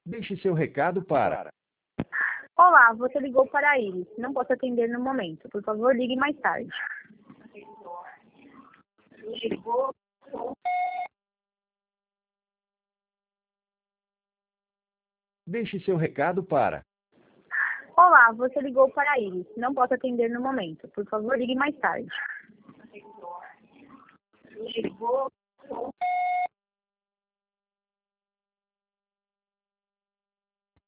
Deixe seu recado para. Olá, você ligou para a Iris. Não posso atender no momento. Por favor, ligue mais tarde. Deixe seu recado para. Olá, você ligou para a Iris. Não posso atender no momento. Por favor, ligue mais tarde.